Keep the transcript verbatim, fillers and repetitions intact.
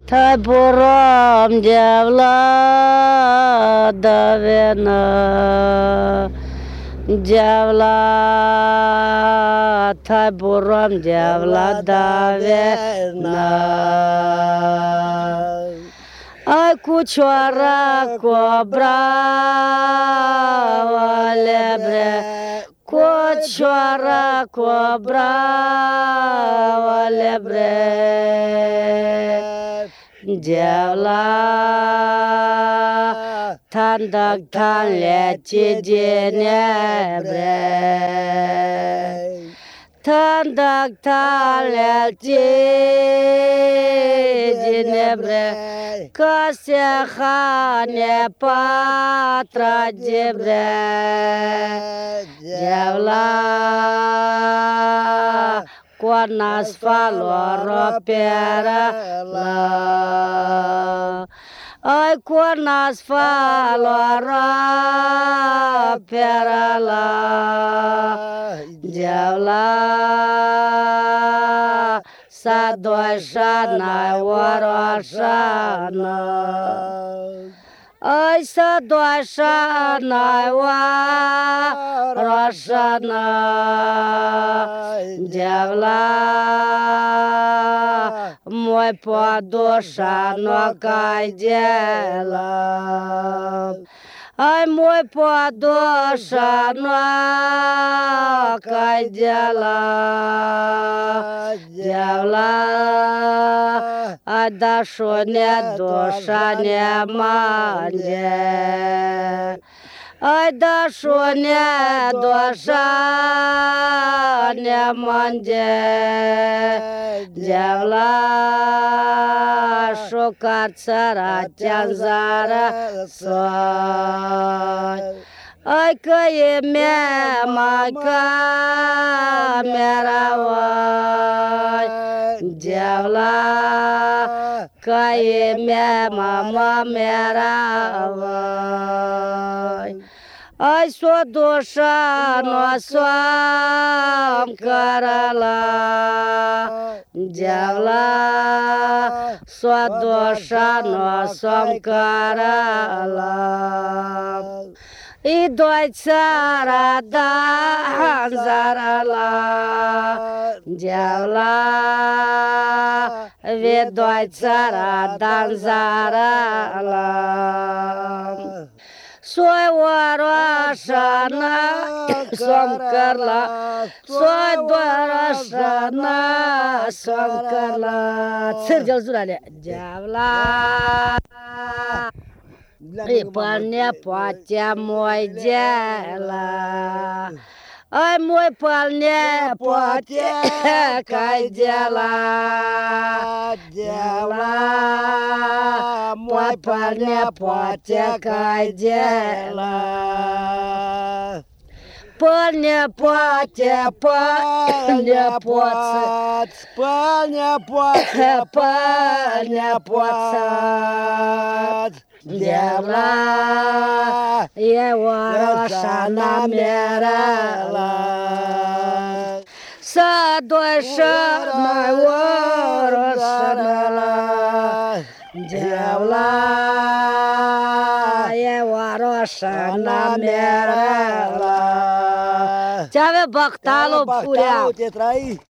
Taj burom devla davena, devla, taj burom devla davena. Ai cucioara cobra lebre, cucioara cobra lebre. Devla tandak tan leci jenebre, tandak tan leci jenebre, kasehane patra jebre. Devla Conas faloro perala, ai conas faloro perala, devla sa doșana oroșana, ai sa doșana oroșana, devla moj poduša no kajdela, ai moj poduša no kajdela, devla a da šo ne duša ne manje, ai da šo ne duša ne manje. Devla șucat țăratea-n zară soi, ai că e mea maica mea voi. Devla că e mea mama mea voi. Ai s-o dușa no s-o-am cărăla, devla s-o dușa no s-o-am cărăla. I doi țara da zarala, devla ve doi țara da zarala. Soi oroșana, s-om cărla, soi doroșana, s-om cărla. Țârgel zurale, devla i pălne poate moj dela, ai moj pălne poate kaj dela, devla moj pălne poate kaj dela. Pălne poate, pălne poate, pălne poate, pălne poate. Devla e oroșana merela, să doșana oroșana, devla e oroșana merela. Ce-ave bactalul purea. Te trai.